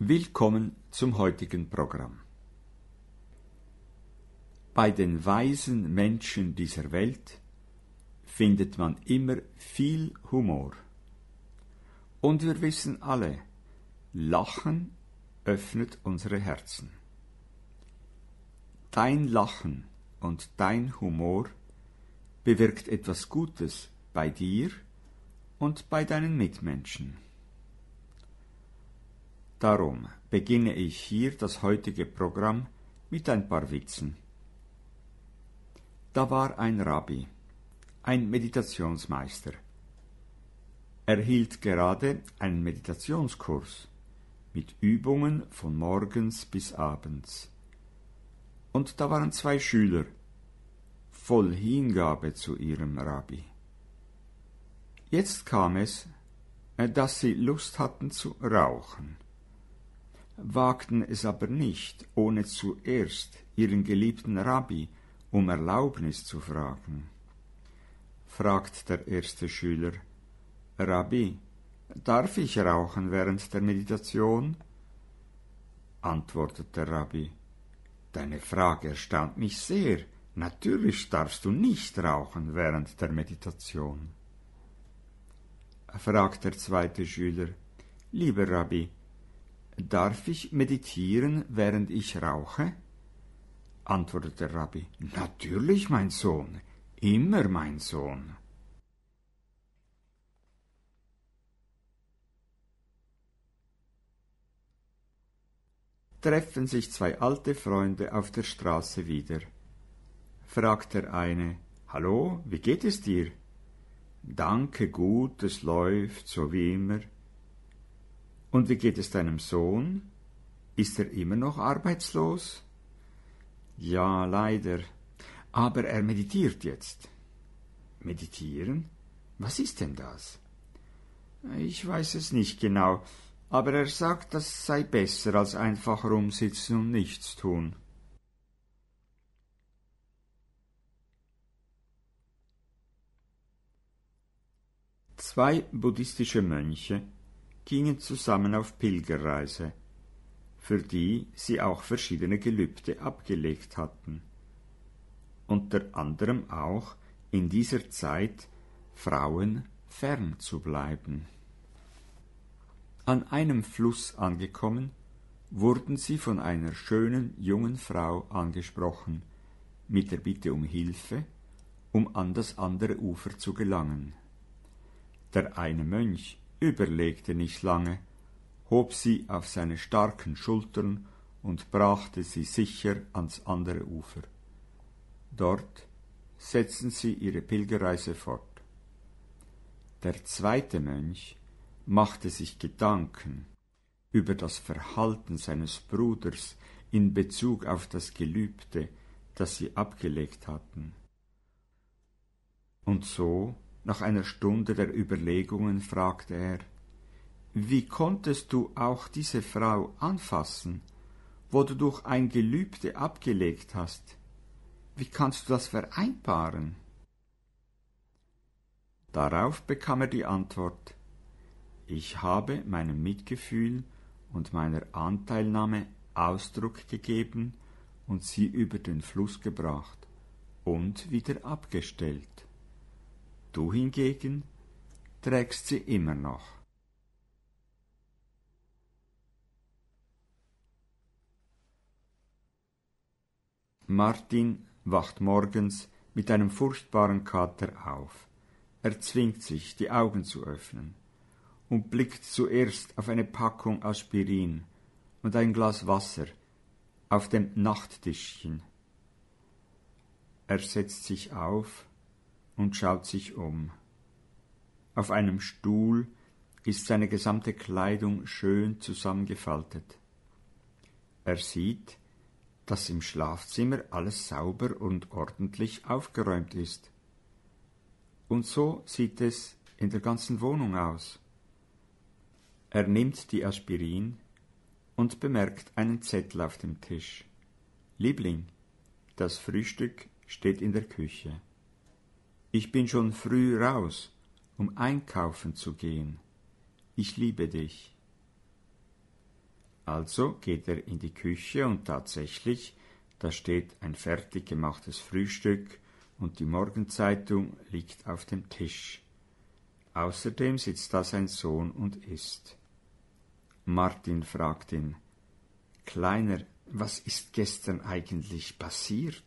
Willkommen zum heutigen Programm. Bei den weisen Menschen dieser Welt findet man immer viel Humor. Und wir wissen alle, Lachen öffnet unsere Herzen. Dein Lachen und dein Humor bewirkt etwas Gutes bei dir und bei deinen Mitmenschen. Darum beginne ich hier das heutige Programm mit ein paar Witzen. Da war ein Rabbi, ein Meditationsmeister. Er hielt gerade einen Meditationskurs mit Übungen von morgens bis abends. Und da waren zwei Schüler, voll Hingabe zu ihrem Rabbi. Jetzt kam es, dass sie Lust hatten zu rauchen, wagten es aber nicht, ohne zuerst ihren geliebten Rabbi um Erlaubnis zu fragen. Fragt der erste Schüler: Rabbi, darf ich rauchen während der Meditation? Antwortet der Rabbi: Deine Frage erstaunt mich sehr. Natürlich darfst du nicht rauchen während der Meditation. Fragt der zweite Schüler: Lieber Rabbi, darf ich meditieren, während ich rauche? Antwortet der Rabbi: Natürlich, mein Sohn, immer, mein Sohn. Treffen sich zwei alte Freunde auf der Straße wieder. Fragt der eine: Hallo, wie geht es dir? Danke, gut, es läuft, so wie immer. Und wie geht es deinem Sohn? Ist er immer noch arbeitslos? Ja, leider. Aber er meditiert jetzt. Meditieren? Was ist denn das? Ich weiß es nicht genau, aber er sagt, das sei besser als einfach rumsitzen und nichts tun. Zwei buddhistische Mönche gingen zusammen auf Pilgerreise, für die sie auch verschiedene Gelübde abgelegt hatten, unter anderem auch in dieser Zeit Frauen fern zu bleiben. An einem Fluss angekommen, wurden sie von einer schönen jungen Frau angesprochen, mit der Bitte um Hilfe, um an das andere Ufer zu gelangen. Der eine Mönch überlegte nicht lange, hob sie auf seine starken Schultern und brachte sie sicher ans andere Ufer. Dort setzten sie ihre Pilgerreise fort. Der zweite Mönch machte sich Gedanken über das Verhalten seines Bruders in Bezug auf das Gelübde, das sie abgelegt hatten. Und so, nach einer Stunde der Überlegungen, fragte er: Wie konntest du auch diese Frau anfassen, wo du durch ein Gelübde abgelegt hast? Wie kannst du das vereinbaren? Darauf bekam er die Antwort: Ich habe meinem Mitgefühl und meiner Anteilnahme Ausdruck gegeben und sie über den Fluss gebracht und wieder abgestellt. Du hingegen trägst sie immer noch. Martin wacht morgens mit einem furchtbaren Kater auf. Er zwingt sich, die Augen zu öffnen und blickt zuerst auf eine Packung Aspirin und ein Glas Wasser auf dem Nachttischchen. Er setzt sich auf und schaut sich um. Auf einem Stuhl ist seine gesamte Kleidung schön zusammengefaltet. Er sieht, dass im Schlafzimmer alles sauber und ordentlich aufgeräumt ist. Und so sieht es in der ganzen Wohnung aus. Er nimmt die Aspirin und bemerkt einen Zettel auf dem Tisch. Liebling, das Frühstück steht in der Küche. Ich bin schon früh raus, um einkaufen zu gehen. Ich liebe dich. Also geht er in die Küche und tatsächlich, da steht ein fertig gemachtes Frühstück und die Morgenzeitung liegt auf dem Tisch. Außerdem sitzt da sein Sohn und isst. Martin fragt ihn: »Kleiner, was ist gestern eigentlich passiert?«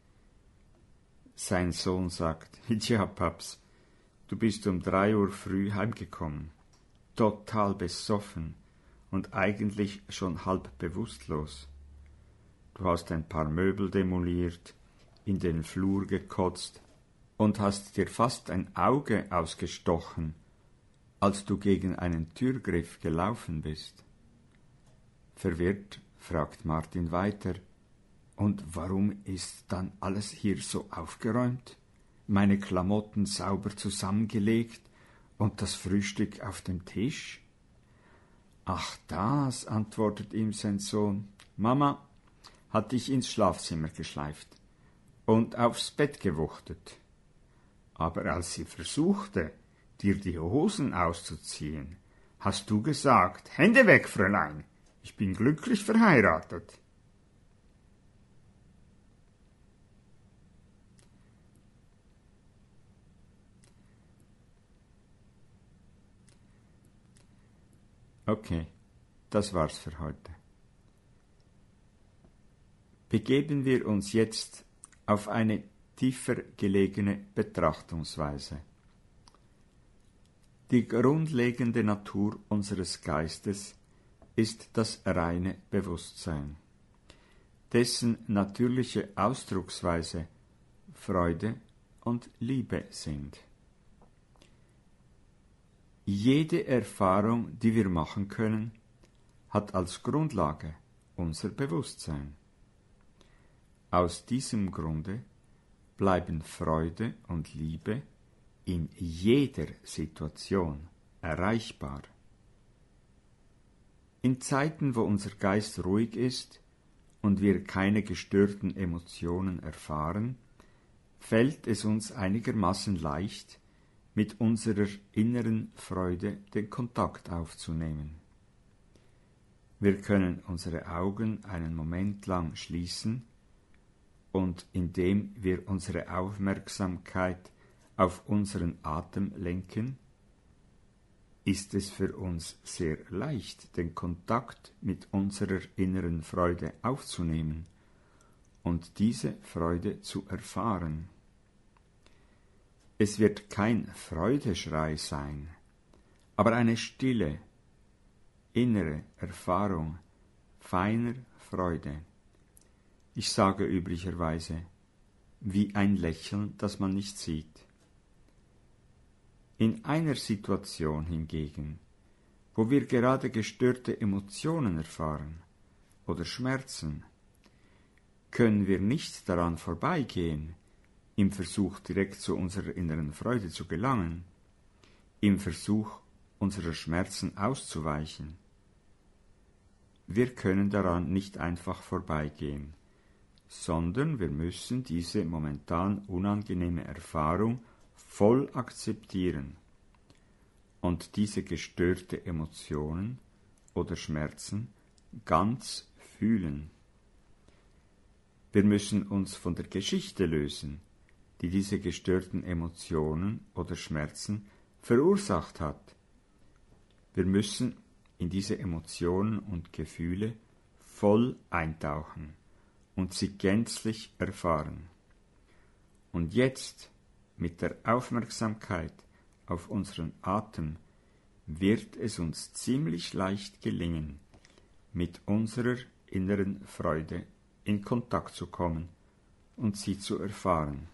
Sein Sohn sagt: »Ja, Paps, du bist um 3 Uhr früh heimgekommen, total besoffen und eigentlich schon halb bewusstlos. Du hast ein paar Möbel demoliert, in den Flur gekotzt und hast dir fast ein Auge ausgestochen, als du gegen einen Türgriff gelaufen bist.« Verwirrt fragt Martin weiter: »Und warum ist dann alles hier so aufgeräumt, meine Klamotten sauber zusammengelegt und das Frühstück auf dem Tisch?« »Ach das«, antwortet ihm sein Sohn, »Mama hat dich ins Schlafzimmer geschleift und aufs Bett gewuchtet. Aber als sie versuchte, dir die Hosen auszuziehen, hast du gesagt: »Hände weg, Fräulein, ich bin glücklich verheiratet.« Okay, das war's für heute. Begeben wir uns jetzt auf eine tiefer gelegene Betrachtungsweise. Die grundlegende Natur unseres Geistes ist das reine Bewusstsein, dessen natürliche Ausdrucksweise Freude und Liebe sind. Jede Erfahrung, die wir machen können, hat als Grundlage unser Bewusstsein. Aus diesem Grunde bleiben Freude und Liebe in jeder Situation erreichbar. In Zeiten, wo unser Geist ruhig ist und wir keine gestörten Emotionen erfahren, fällt es uns einigermaßen leicht, mit unserer inneren Freude den Kontakt aufzunehmen. Wir können unsere Augen einen Moment lang schließen und indem wir unsere Aufmerksamkeit auf unseren Atem lenken, ist es für uns sehr leicht, den Kontakt mit unserer inneren Freude aufzunehmen und diese Freude zu erfahren. Es wird kein Freudeschrei sein, aber eine stille, innere Erfahrung feiner Freude. Ich sage üblicherweise, wie ein Lächeln, das man nicht sieht. In einer Situation hingegen, wo wir gerade gestörte Emotionen erfahren oder Schmerzen, können wir nicht daran vorbeigehen, im Versuch direkt zu unserer inneren Freude zu gelangen, im Versuch unserer Schmerzen auszuweichen. Wir können daran nicht einfach vorbeigehen, sondern wir müssen diese momentan unangenehme Erfahrung voll akzeptieren und diese gestörte Emotionen oder Schmerzen ganz fühlen. Wir müssen uns von der Geschichte lösen, die diese gestörten Emotionen oder Schmerzen verursacht hat. Wir müssen in diese Emotionen und Gefühle voll eintauchen und sie gänzlich erfahren. Und jetzt, mit der Aufmerksamkeit auf unseren Atem, wird es uns ziemlich leicht gelingen, mit unserer inneren Freude in Kontakt zu kommen und sie zu erfahren.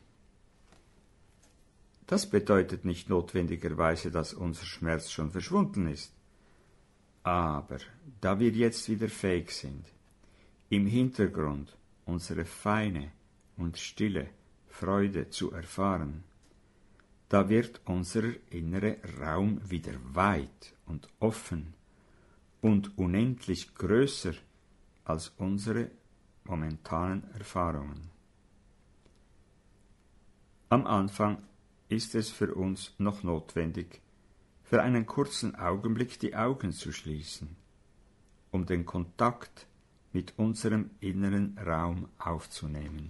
Das bedeutet nicht notwendigerweise, dass unser Schmerz schon verschwunden ist. Aber da wir jetzt wieder fähig sind, im Hintergrund unsere feine und stille Freude zu erfahren, da wird unser innerer Raum wieder weit und offen und unendlich größer als unsere momentanen Erfahrungen. Am Anfang ist es für uns noch notwendig, für einen kurzen Augenblick die Augen zu schließen um den Kontakt mit unserem inneren Raum aufzunehmen.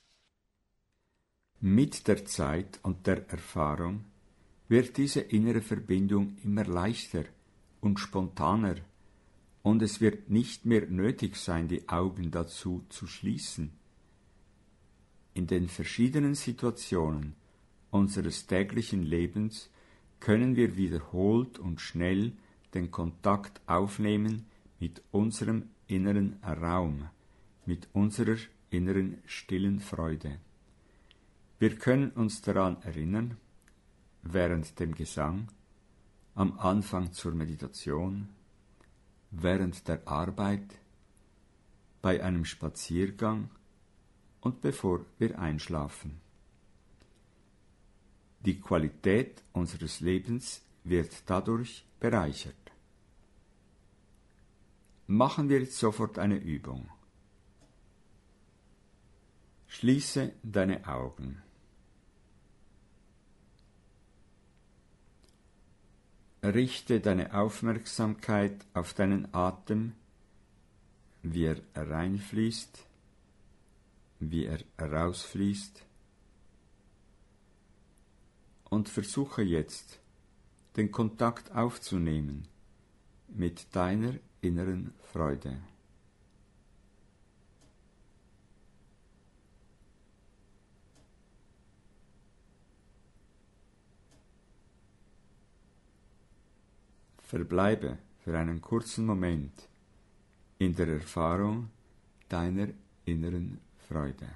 Mit der Zeit und der Erfahrung wird diese innere Verbindung immer leichter und spontaner, und es wird nicht mehr nötig sein, die Augen dazu zu schließen. In den verschiedenen Situationen unseres täglichen Lebens können wir wiederholt und schnell den Kontakt aufnehmen mit unserem inneren Raum, mit unserer inneren stillen Freude. Wir können uns daran erinnern, während dem Gesang, am Anfang zur Meditation, während der Arbeit, bei einem Spaziergang und bevor wir einschlafen. Die Qualität unseres Lebens wird dadurch bereichert. Machen wir jetzt sofort eine Übung. Schließe deine Augen. Richte deine Aufmerksamkeit auf deinen Atem, wie er reinfließt, wie er herausfließt, und versuche jetzt, den Kontakt aufzunehmen mit deiner inneren Freude. Verbleibe für einen kurzen Moment in der Erfahrung deiner inneren Freude.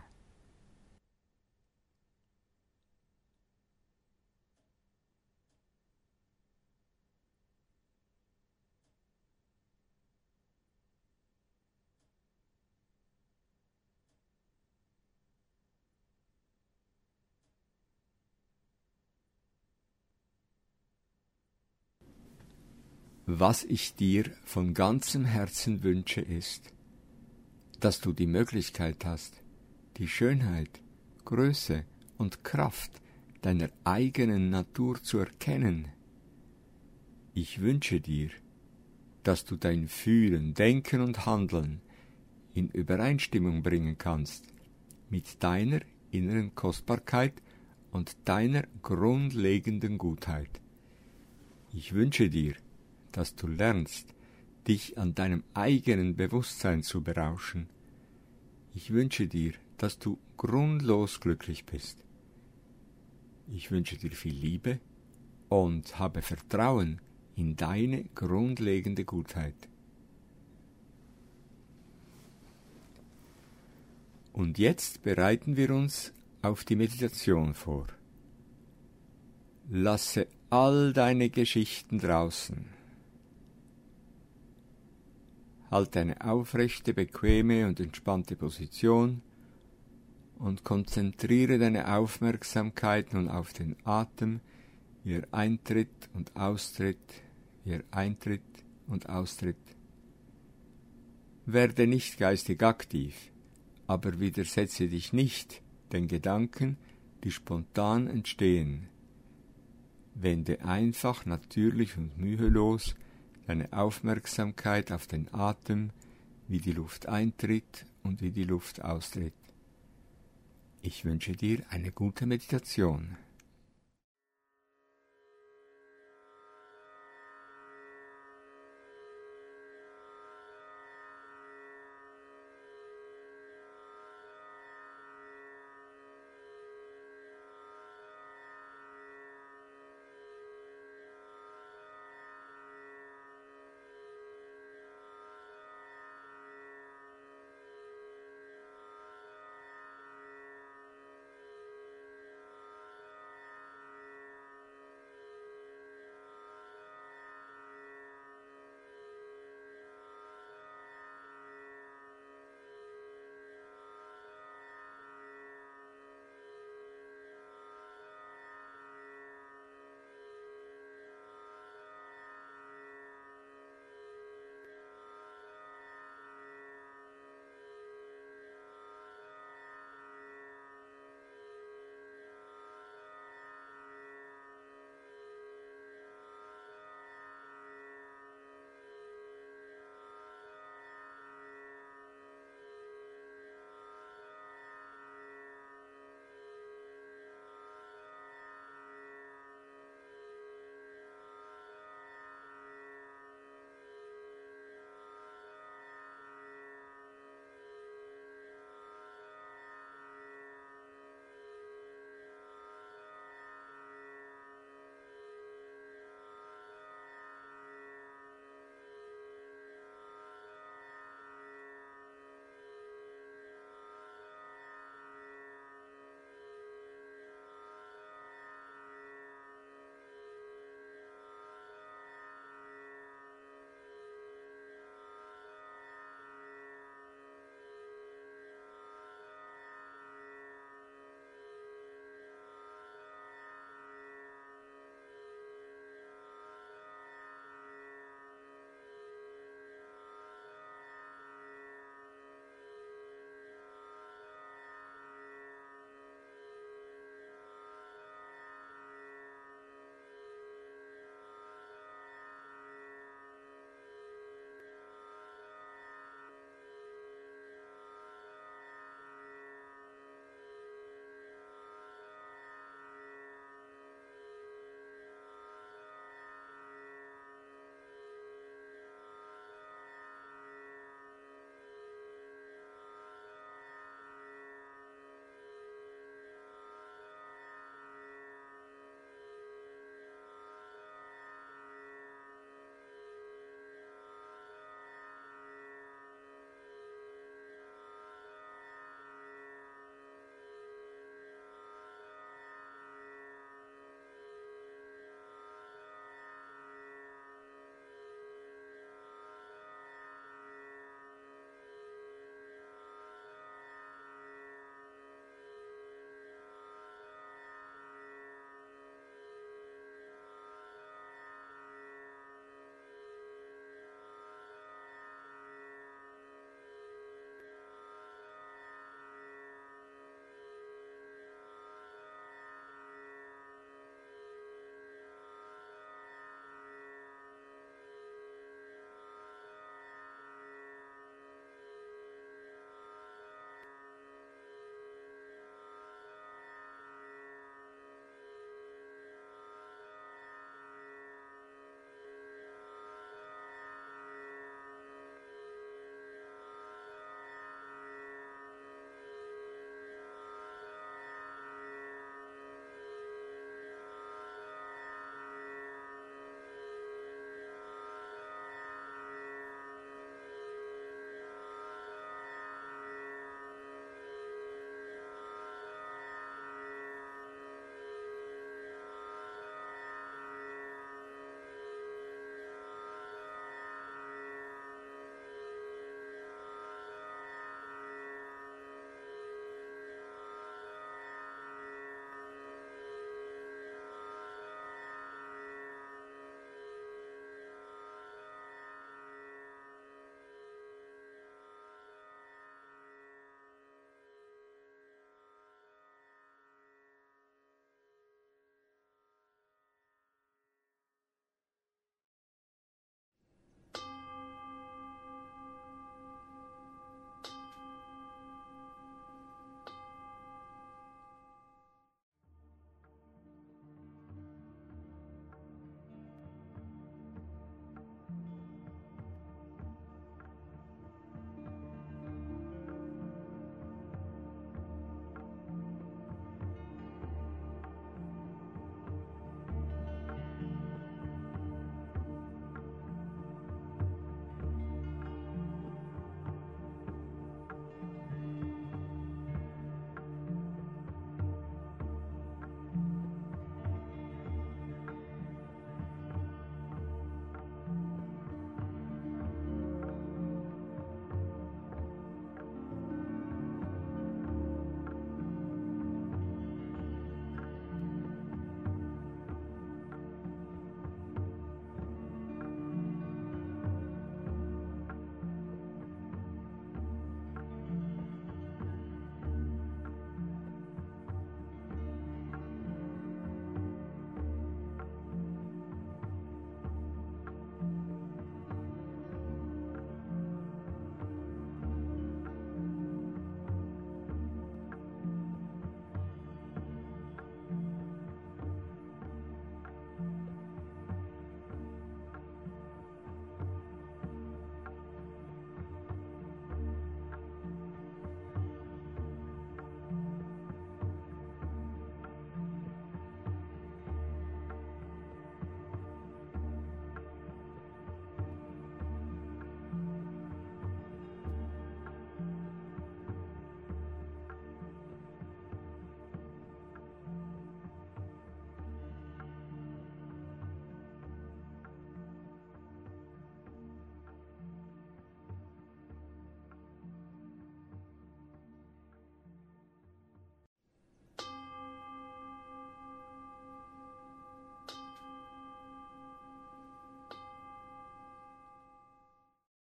Was ich dir von ganzem Herzen wünsche, ist, dass du die Möglichkeit hast, die Schönheit, Größe und Kraft deiner eigenen Natur zu erkennen. Ich wünsche dir, dass du dein Fühlen, Denken und Handeln in Übereinstimmung bringen kannst mit deiner inneren Kostbarkeit und deiner grundlegenden Gutheit. Ich wünsche dir, dass du lernst, dich an deinem eigenen Bewusstsein zu berauschen. Ich wünsche dir, dass du grundlos glücklich bist. Ich wünsche dir viel Liebe und habe Vertrauen in deine grundlegende Gutheit. Und jetzt bereiten wir uns auf die Meditation vor. Lasse all deine Geschichten draußen. Halte eine aufrechte, bequeme und entspannte Position und konzentriere deine Aufmerksamkeit nun auf den Atem, wie er eintritt und austritt, wie er eintritt und austritt. Werde nicht geistig aktiv, aber widersetze dich nicht den Gedanken, die spontan entstehen. Wende einfach, natürlich und mühelos deine Aufmerksamkeit auf den Atem, wie die Luft eintritt und wie die Luft austritt. Ich wünsche dir eine gute Meditation.